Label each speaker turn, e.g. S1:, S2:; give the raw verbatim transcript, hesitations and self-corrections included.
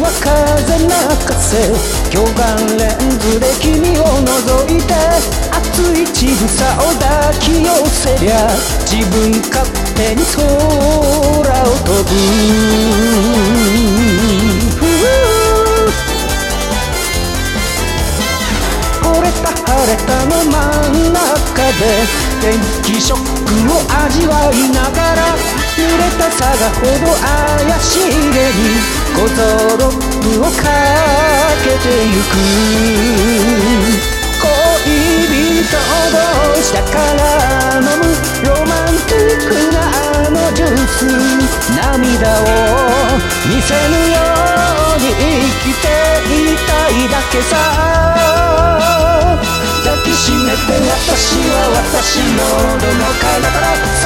S1: は風泣かせ、巨眼レンズで君を覗いて、熱い乳房を抱き寄せりゃ自分勝手に空を飛ぶ。惚れた晴れたの真ん中で天気ショックを味わいながら、濡れたさがほど怪しげにゴゾロップをかけてゆく。恋人同士だから飲むロマンティックなあのジュース、涙を見せぬように生きていたいだけさ。抱きしめて私は私のどのかなから